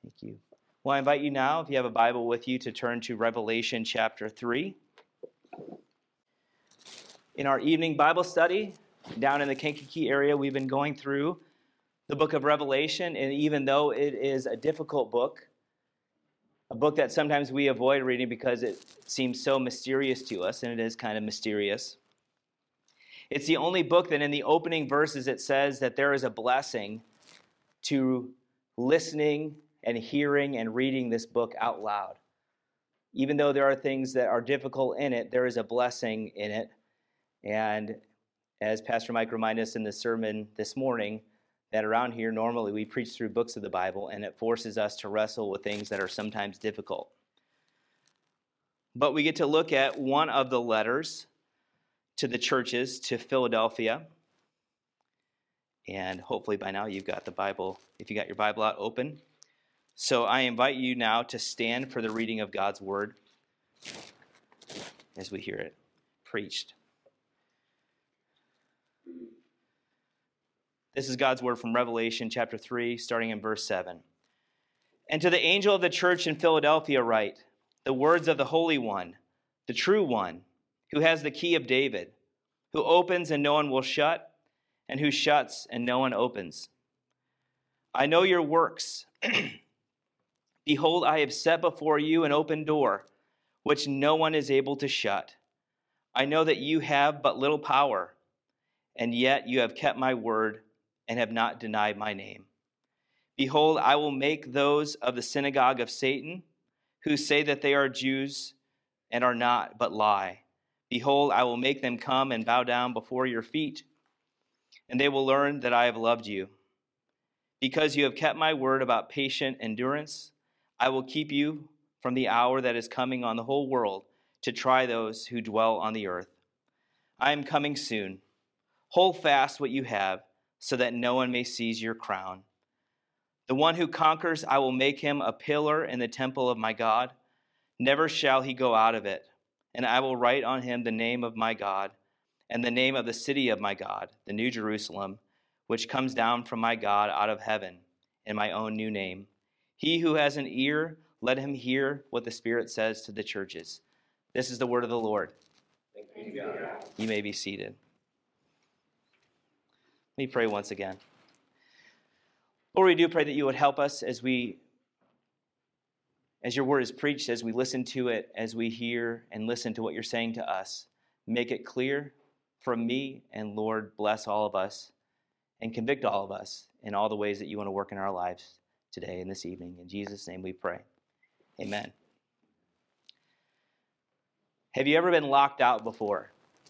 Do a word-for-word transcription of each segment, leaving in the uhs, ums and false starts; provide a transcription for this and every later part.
Thank you. Well, I invite you now, if you have a Bible with you, to turn to Revelation chapter three. In our evening Bible study down in the Kankakee area, we've been going through the book of Revelation, and even though it is a difficult book, a book that sometimes we avoid reading because it seems so mysterious to us, and it is kind of mysterious, it's the only book that in the opening verses it says that there is a blessing to listening and hearing and reading this book out loud. Even though there are things that are difficult in it, there is a blessing in it. And as Pastor Mike reminded us in the sermon this morning, that around here normally we preach through books of the Bible, and it forces us to wrestle with things that are sometimes difficult. But we get to look at one of the letters to the churches to Philadelphia. And hopefully by now you've got the Bible, if you got your Bible out, open. So I invite you now to stand for the reading of God's word as we hear it preached. This is God's word from Revelation chapter three, starting in verse seven. And to the angel of the church in Philadelphia write, the words of the Holy One, the true One, who has the key of David, who opens and no one will shut, and who shuts and no one opens. I know your works. Behold, I have set before you an open door, which no one is able to shut. I know that you have but little power, and yet you have kept my word and have not denied my name. Behold, I will make those of the synagogue of Satan, who say that they are Jews and are not, but lie. Behold, I will make them come and bow down before your feet, and they will learn that I have loved you. Because you have kept my word about patient endurance, I will keep you from the hour that is coming on the whole world to try those who dwell on the earth. I am coming soon. Hold fast what you have, so that no one may seize your crown. The one who conquers, I will make him a pillar in the temple of my God. Never shall he go out of it. And I will write on him the name of my God, and the name of the city of my God, the New Jerusalem, which comes down from my God out of heaven, in my own new name. He who has an ear, let him hear what the Spirit says to the churches. This is the word of the Lord. Thanks be to God. You may be seated. Let me pray once again. Lord, we do pray that you would help us as we, as your word is preached, as we listen to it, as we hear and listen to what you're saying to us. Make it clear from me, and Lord, bless all of us and convict all of us in all the ways that you want to work in our lives today and this evening. In Jesus' name we pray. Amen. Have you ever been locked out before?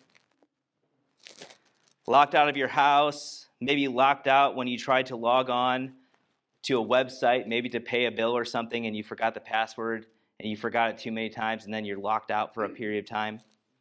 Locked out of your house, maybe locked out when you tried to log on to a website, maybe to pay a bill or something, and you forgot the password, and you forgot it too many times, and then you're locked out for a period of time.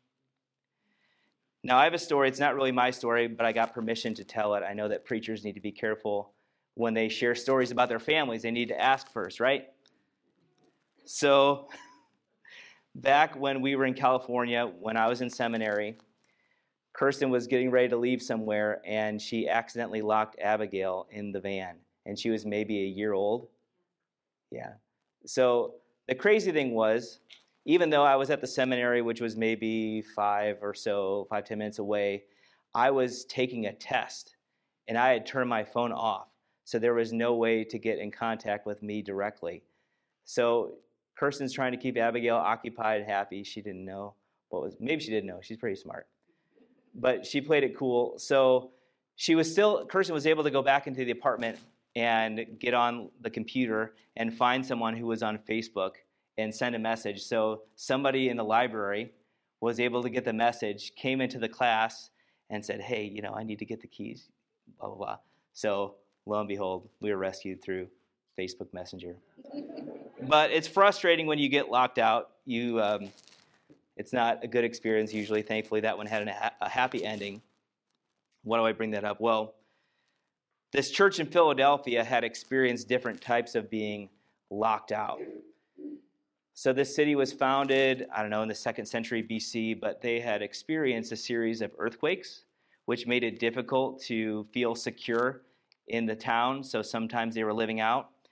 Now, I have a story. It's not really my story, but I got permission to tell it. I know that preachers need to be careful when they share stories about their families. They need to ask first, right? So, back when we were in California, when I was in seminary, Kirsten was getting ready to leave somewhere, and she accidentally locked Abigail in the van, and she was maybe a year old. Yeah. So the crazy thing was, even though I was at the seminary, which was maybe five or so, five, ten minutes away, I was taking a test, and I had turned my phone off, so there was no way to get in contact with me directly. So Kirsten's trying to keep Abigail occupied, happy. She didn't know what was, maybe she didn't know. She's pretty smart. But she played it cool. So she was still, Kirsten was able to go back into the apartment and get on the computer and find someone who was on Facebook and send a message. So somebody in the library was able to get the message, came into the class and said, hey, you know, I need to get the keys, blah, blah, blah. So lo and behold, we were rescued through Facebook Messenger. But it's frustrating when you get locked out. You, um, it's not a good experience usually. Thankfully, that one had an, a happy ending. Why do I bring that up? Well, this church in Philadelphia had experienced different types of being locked out. So this city was founded, I don't know, in the second century B C, but they had experienced a series of earthquakes, which made it difficult to feel secure in the town. So sometimes they were living out.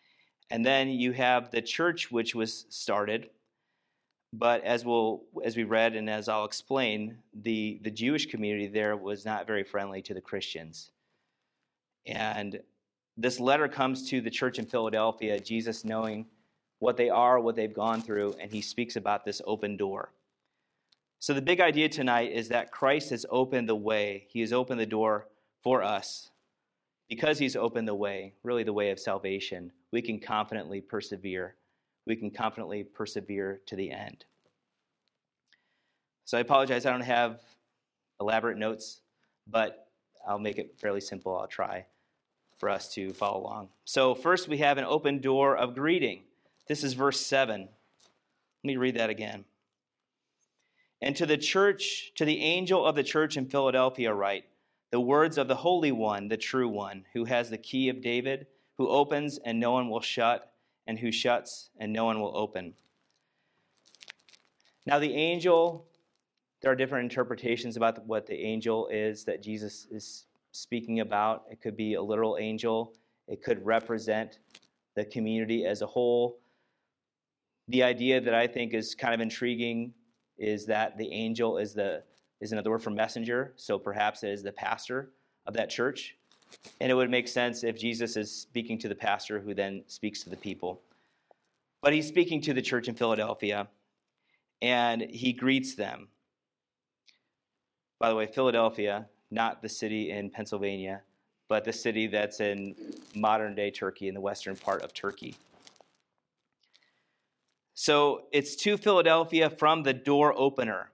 And then you have the church, which was started. But as we'll, as we read and as I'll explain, the, the Jewish community there was not very friendly to the Christians. And this letter comes to the church in Philadelphia, Jesus knowing what they are, what they've gone through, and he speaks about this open door. So the big idea tonight is that Christ has opened the way. He has opened the door for us. Because he's opened the way, really the way of salvation, we can confidently persevere. We can confidently persevere to the end. So I apologize, I don't have elaborate notes, but I'll make it fairly simple. I'll try for us to follow along. So first we have an open door of greeting. This is verse seven. Let me read that again. And to the church, to the angel of the church in Philadelphia write, the words of the Holy One, the true one, who has the key of David, who opens and no one will shut, and who shuts and no one will open. Now the angel, there are different interpretations about what the angel is that Jesus is speaking about. It could be a literal angel. It could represent the community as a whole. The idea that I think is kind of intriguing is that the angel is the is another word for messenger, so perhaps it is the pastor of that church. And it would make sense if Jesus is speaking to the pastor who then speaks to the people. But he's speaking to the church in Philadelphia, and he greets them. By the way, Philadelphia, not the city in Pennsylvania, but the city that's in modern-day Turkey, in the western part of Turkey. So it's to Philadelphia from the door opener.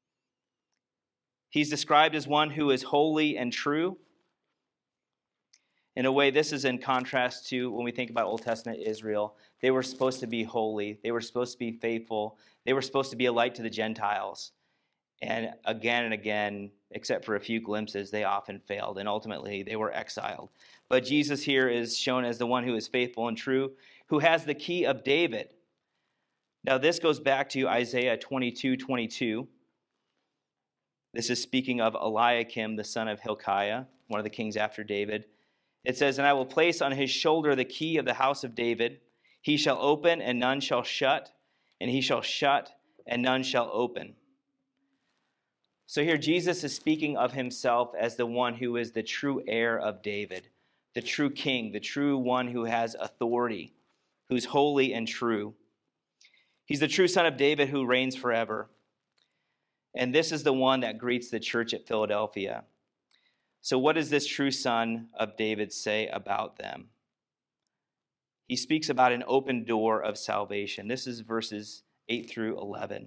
He's described as one who is holy and true. In a way, this is in contrast to when we think about Old Testament Israel. They were supposed to be holy. They were supposed to be faithful. They were supposed to be a light to the Gentiles. And again and again, except for a few glimpses, they often failed, and ultimately they were exiled. But Jesus here is shown as the one who is faithful and true, who has the key of David. Now this goes back to Isaiah twenty-two twenty-two. This is speaking of Eliakim, the son of Hilkiah, one of the kings after David. It says, and I will place on his shoulder the key of the house of David. He shall open, and none shall shut, and he shall shut, and none shall open. So here Jesus is speaking of himself as the one who is the true heir of David, the true king, the true one who has authority, who's holy and true. He's the true son of David who reigns forever. And this is the one that greets the church at Philadelphia. So what does this true son of David say about them? He speaks about an open door of salvation. This is verses eight through eleven.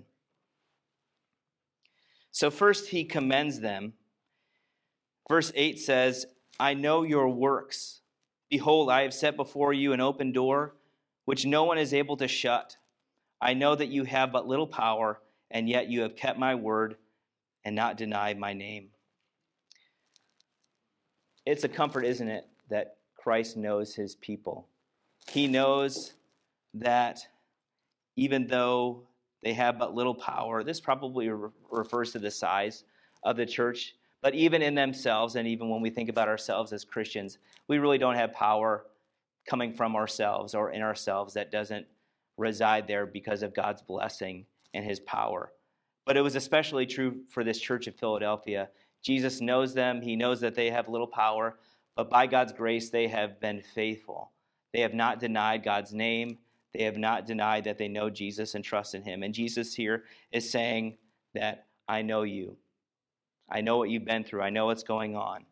So first he commends them. Verse eight says, I know your works. Behold, I have set before you an open door, which no one is able to shut. I know that you have but little power, and yet you have kept my word and not denied my name. It's a comfort, isn't it, that Christ knows his people. He knows that even though they have but little power, this probably re- refers to the size of the church, but even in themselves, and even when we think about ourselves as Christians, we really don't have power coming from ourselves or in ourselves that doesn't reside there because of God's blessing and his power. But it was especially true for this church of Philadelphia. Jesus knows them. He knows that they have little power, but by God's grace, they have been faithful. They have not denied God's name. They have not denied that they know Jesus and trust in him. And Jesus here is saying that I know you. I know what you've been through. I know what's going on.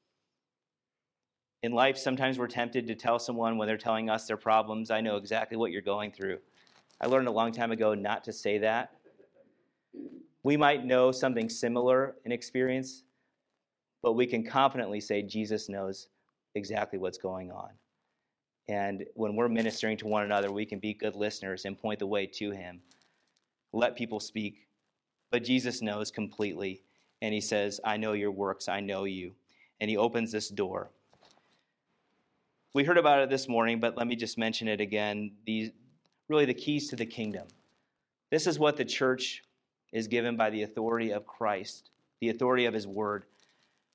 In life, sometimes we're tempted to tell someone when they're telling us their problems, I know exactly what you're going through. I learned a long time ago not to say that. We might know something similar in experience, but we can confidently say Jesus knows exactly what's going on. And when we're ministering to one another, we can be good listeners and point the way to him. Let people speak. But Jesus knows completely, and he says, I know your works, I know you. And he opens this door. We heard about it this morning, but let me just mention it again. These, really the keys to the kingdom. This is what the church is given by the authority of Christ, the authority of his word.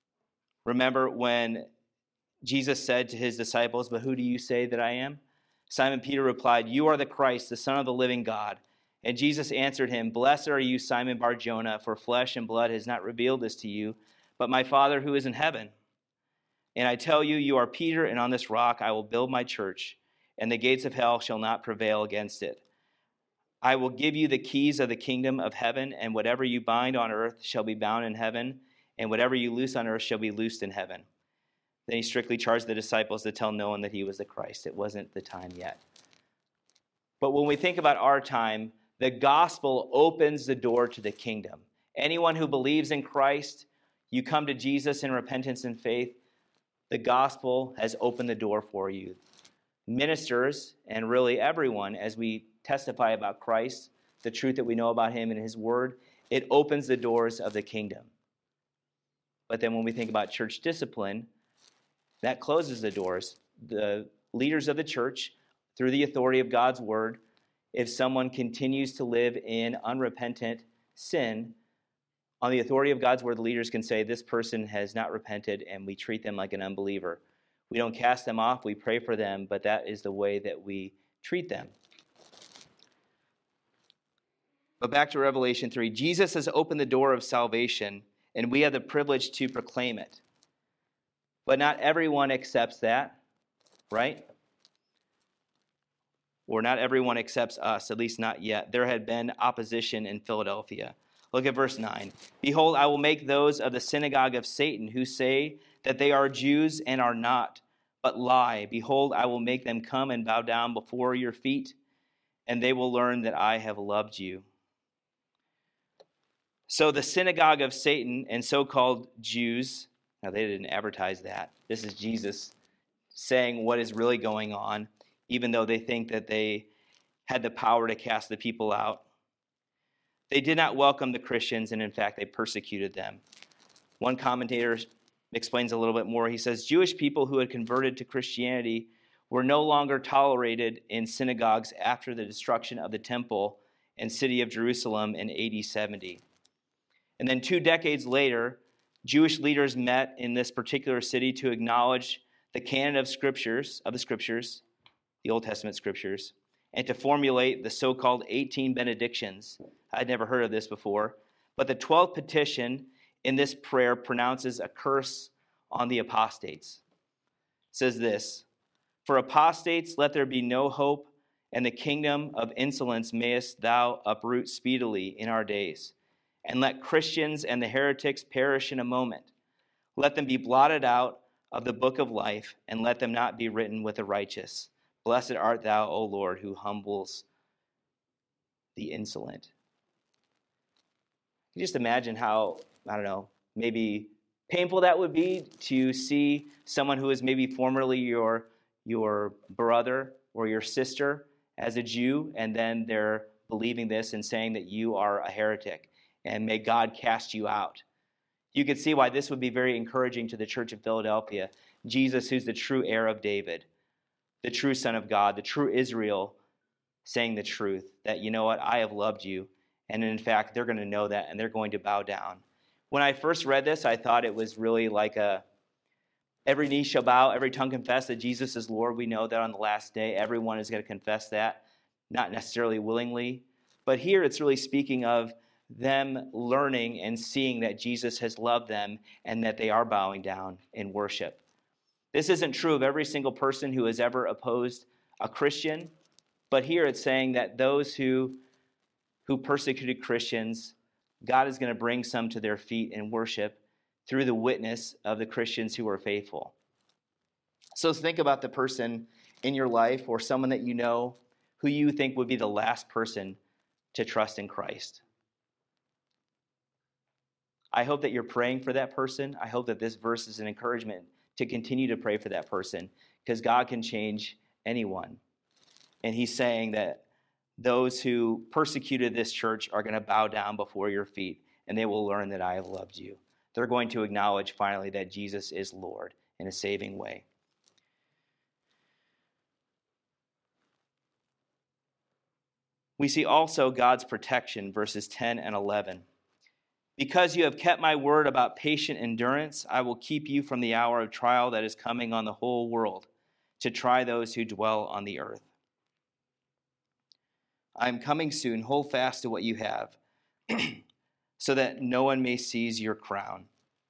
Remember when Jesus said to his disciples, but who do you say that I am? Simon Peter replied, "You are the Christ, the Son of the living God." And Jesus answered him, "Blessed are you, Simon Bar-Jonah, for flesh and blood has not revealed this to you, but my Father who is in heaven. And I tell you, you are Peter, and on this rock I will build my church, and the gates of hell shall not prevail against it. I will give you the keys of the kingdom of heaven, and whatever you bind on earth shall be bound in heaven, and whatever you loose on earth shall be loosed in heaven." Then he strictly charged the disciples to tell no one that he was the Christ. It wasn't the time yet. But when we think about our time, the gospel opens the door to the kingdom. Anyone who believes in Christ, you come to Jesus in repentance and faith, the gospel has opened the door for you. Ministers, and really everyone, as we testify about Christ, the truth that we know about him and his word, it opens the doors of the kingdom. But then when we think about church discipline, that closes the doors. The leaders of the church, through the authority of God's word, if someone continues to live in unrepentant sin, on the authority of God's word, the leaders can say, this person has not repented, and we treat them like an unbeliever. We don't cast them off, we pray for them, but that is the way that we treat them. But back to Revelation three. Jesus has opened the door of salvation, and we have the privilege to proclaim it. But not everyone accepts that, right? Or not everyone accepts us, at least not yet. There had been opposition in Philadelphia. Look at verse nine. "Behold, I will make those of the synagogue of Satan who say that they are Jews and are not, but lie. Behold, I will make them come and bow down before your feet, and they will learn that I have loved you." So the synagogue of Satan and so-called Jews, now they didn't advertise that. This is Jesus saying what is really going on, even though they think that they had the power to cast the people out. They did not welcome the Christians, and in fact, they persecuted them. One commentator explains a little bit more. He says, Jewish people who had converted to Christianity were no longer tolerated in synagogues after the destruction of the temple and city of Jerusalem in A D seventy. And then two decades later, Jewish leaders met in this particular city to acknowledge the canon of scriptures, of the scriptures, the Old Testament scriptures, and to formulate the so-called eighteen benedictions. I'd never heard of this before, but the twelfth petition in this prayer pronounces a curse on the apostates. It says this, "For apostates let there be no hope, and the kingdom of insolence mayest thou uproot speedily in our days. And let Christians and the heretics perish in a moment. Let them be blotted out of the book of life, and let them not be written with the righteous. Blessed art thou, O Lord, who humbles the insolent." You just imagine how, I don't know, maybe painful that would be to see someone who is maybe formerly your, your brother or your sister as a Jew, and then they're believing this and saying that you are a heretic. And may God cast you out. You could see why this would be very encouraging to the church of Philadelphia. Jesus, who's the true heir of David, the true Son of God, the true Israel, saying the truth, that, you know what, I have loved you. And in fact, they're going to know that, and they're going to bow down. When I first read this, I thought it was really like a, every knee shall bow, every tongue confess that Jesus is Lord. We know that on the last day, everyone is going to confess that, not necessarily willingly. But here it's really speaking of them learning and seeing that Jesus has loved them and that they are bowing down in worship. This isn't true of every single person who has ever opposed a Christian, but here it's saying that those who, who persecuted Christians, God is going to bring some to their feet in worship through the witness of the Christians who are faithful. So think about the person in your life or someone that you know who you think would be the last person to trust in Christ. I hope that you're praying for that person. I hope that this verse is an encouragement to continue to pray for that person, because God can change anyone. And he's saying that those who persecuted this church are going to bow down before your feet, and they will learn that I have loved you. They're going to acknowledge finally that Jesus is Lord in a saving way. We see also God's protection, verses ten and eleven. "Because you have kept my word about patient endurance, I will keep you from the hour of trial that is coming on the whole world, to try those who dwell on the earth." I am coming soon. Hold fast to what you have, so that no one may seize your crown.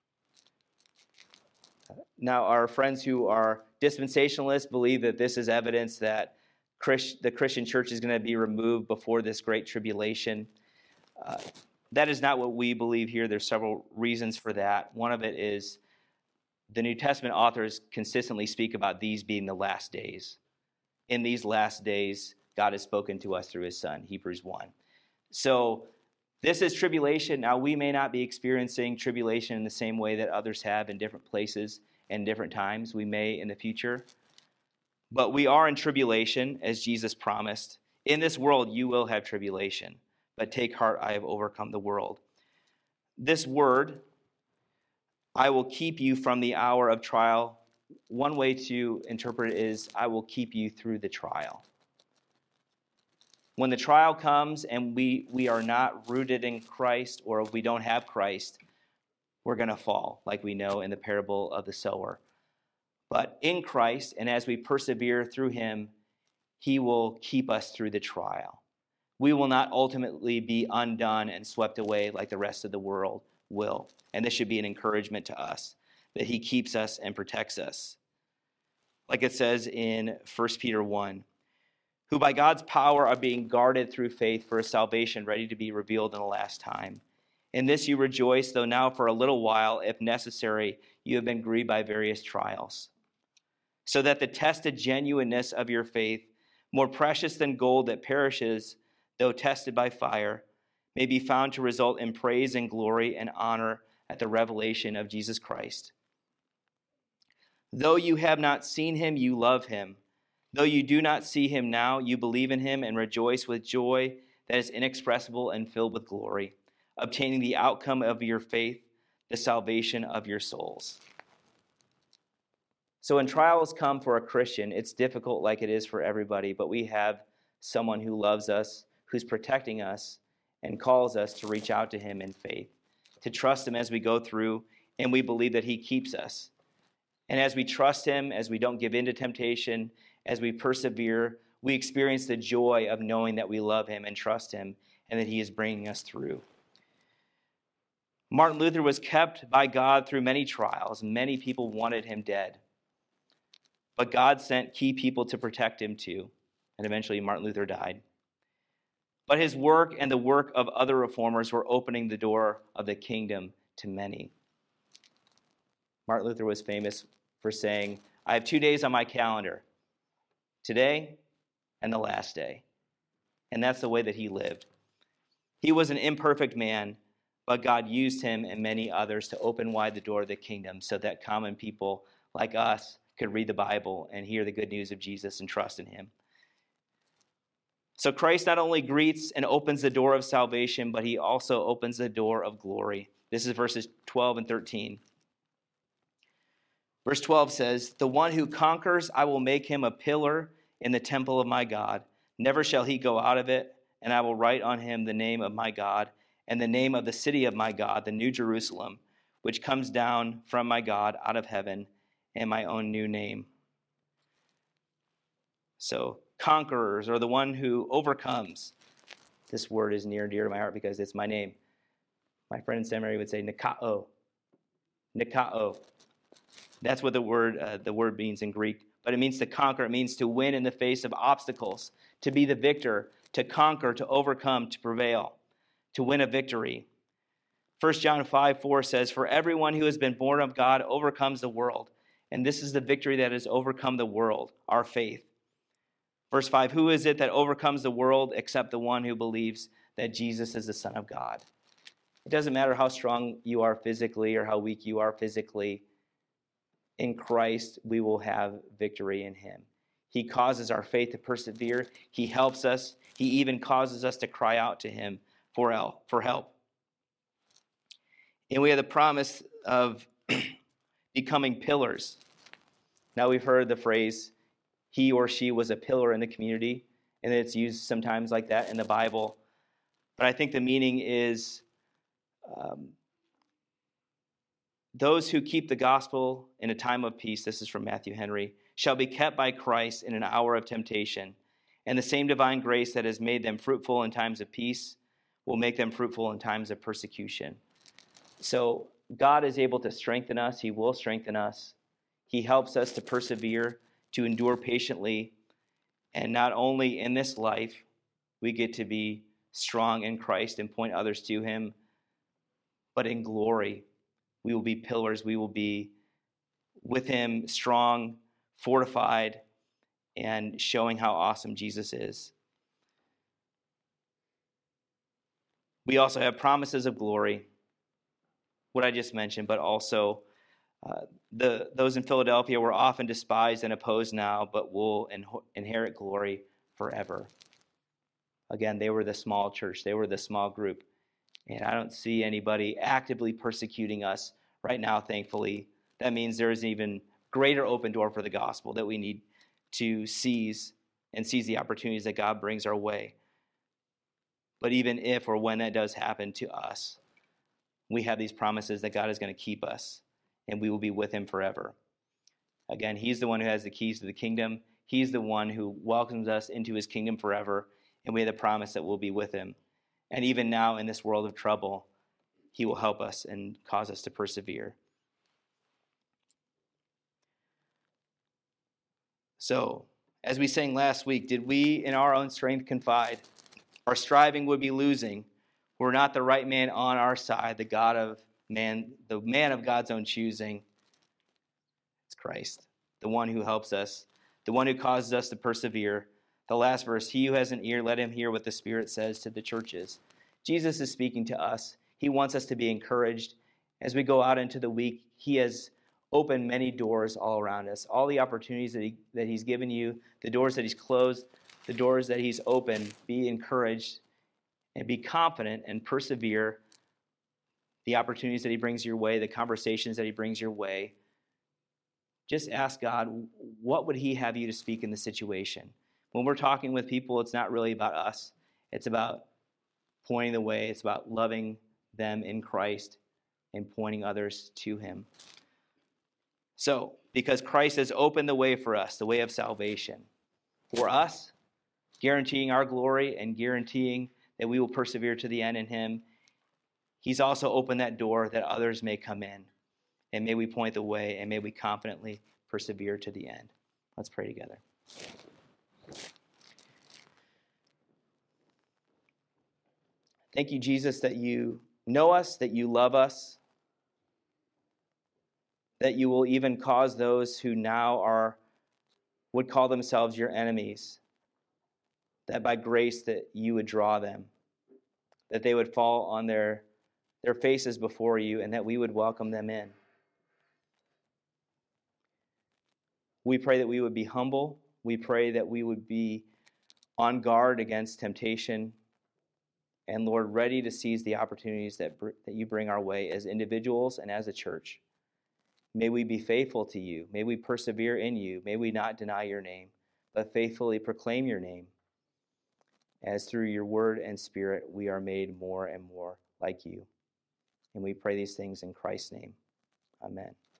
Now, our friends who are dispensationalists believe that this is evidence that Christ, the Christian church is going to be removed before this great tribulation. Uh, that is not what we believe here. There's several reasons for that. One of it is the New Testament authors consistently speak about these being the last days. In these last days, God has spoken to us through his Son, Hebrews one. So this is tribulation. Now, we may not be experiencing tribulation in the same way that others have in different places and different times. We may in the future. But we are in tribulation, as Jesus promised. In this world, you will have tribulation. But take heart, I have overcome the world. This word, I will keep you from the hour of trial. One way to interpret it is, I will keep you through the trial. When the trial comes and we, we are not rooted in Christ, or we don't have Christ, we're going to fall, like we know in the parable of the sower. But in Christ, and as we persevere through him, he will keep us through the trial. We will not ultimately be undone and swept away like the rest of the world will. And this should be an encouragement to us, that he keeps us and protects us. Like it says in First Peter one, who by God's power are being guarded through faith for a salvation ready to be revealed in the last time. In this you rejoice, though now for a little while, if necessary, you have been grieved by various trials, so that the tested genuineness of your faith, more precious than gold that perishes, though tested by fire, may be found to result in praise and glory and honor at the revelation of Jesus Christ. Though you have not seen him, you love him. Though you do not see him now, you believe in him and rejoice with joy that is inexpressible and filled with glory, obtaining the outcome of your faith, the salvation of your souls. So when trials come for a Christian, it's difficult like it is for everybody, but we have someone who loves us, who's protecting us, and calls us to reach out to him in faith, to trust him as we go through, and we believe that he keeps us. And as we trust him, as we don't give in to temptation, as we persevere, we experience the joy of knowing that we love him and trust him, and that he is bringing us through. Martin Luther was kept by God through many trials. Many people wanted him dead. But God sent key people to protect him too. And eventually Martin Luther died. But his work and the work of other reformers were opening the door of the kingdom to many. Martin Luther was famous for saying, I have two days on my calendar, today and the last day. And that's the way that he lived. He was an imperfect man, but God used him and many others to open wide the door of the kingdom so that common people like us could read the Bible and hear the good news of Jesus and trust in him. So Christ not only greets and opens the door of salvation, but he also opens the door of glory. This is verses twelve and thirteen. Verse twelve says, the one who conquers, I will make him a pillar in the temple of my God. Never shall he go out of it, and I will write on him the name of my God and the name of the city of my God, the New Jerusalem, which comes down from my God out of heaven, and my own new name. So, conquerors, or the one who overcomes. This word is near and dear to my heart because it's my name. My friend in seminary would say nikao. Nikao. That's what the word uh, the word means in Greek. But it means to conquer. It means to win in the face of obstacles, to be the victor, to conquer, to overcome, to prevail, to win a victory. First John five four says, for everyone who has been born of God overcomes the world. And this is the victory that has overcome the world, our faith. Verse five, who is it that overcomes the world except the one who believes that Jesus is the Son of God? It doesn't matter how strong you are physically or how weak you are physically. In Christ, we will have victory in him. He causes our faith to persevere. He helps us. He even causes us to cry out to him for help. For help. And we have the promise of becoming pillars. Now we've heard the phrase, he or she was a pillar in the community, and it's used sometimes like that in the Bible. But I think the meaning is um, those who keep the gospel in a time of peace, this is from Matthew Henry, shall be kept by Christ in an hour of temptation, And the same divine grace that has made them fruitful in times of peace will make them fruitful in times of persecution. So God is able to strengthen us. He will strengthen us. He helps us to persevere, to endure patiently. And not only in this life, we get to be strong in Christ and point others to him, but in glory, we will be pillars. We will be with him, strong, fortified, and showing how awesome Jesus is. We also have promises of glory, what I just mentioned, but also uh, the those in Philadelphia were often despised and opposed now, but will in, inherit glory forever. Again, they were the small church. They were the small group. And I don't see anybody actively persecuting us right now, thankfully. That means there is an even greater open door for the gospel that we need to seize and seize the opportunities that God brings our way. But even if or when that does happen to us, we have these promises that God is going to keep us and we will be with him forever. Again, he's the one who has the keys to the kingdom. He's the one who welcomes us into his kingdom forever, and we have the promise that we'll be with him. And even now in this world of trouble, he will help us and cause us to persevere. So, as we sang last week, did we in our own strength confide? Our striving would be losing. We're not the right man on our side, the God of man, the man of God's own choosing. It's Christ, the one who helps us, the one who causes us to persevere. The last verse, he who has an ear, let him hear what the Spirit says to the churches. Jesus is speaking to us. He wants us to be encouraged. As we go out into the week, he has opened many doors all around us. All the opportunities that, he, that he's given you, the doors that he's closed, the doors that he's opened, be encouraged and be confident and persevere. The opportunities that he brings your way, the conversations that he brings your way. Just ask God, what would he have you to speak in the situation? When we're talking with people, it's not really about us. It's about pointing the way. It's about loving them in Christ and pointing others to him. So, because Christ has opened the way for us, the way of salvation, for us, guaranteeing our glory and guaranteeing that we will persevere to the end in him, he's also opened that door that others may come in. And may we point the way, and may we confidently persevere to the end. Let's pray together. Thank you, Jesus, that you know us, that you love us, that you will even cause those who now are would call themselves your enemies, that by grace that you would draw them, that they would fall on their, their faces before you, and that we would welcome them in. We pray that we would be humble. We pray that we would be on guard against temptation, and Lord, ready to seize the opportunities that, that you bring our way as individuals and as a church. May we be faithful to you. May we persevere in you. May we not deny your name, but faithfully proclaim your name, as through your word and spirit we are made more and more like you. And we pray these things in Christ's name. Amen.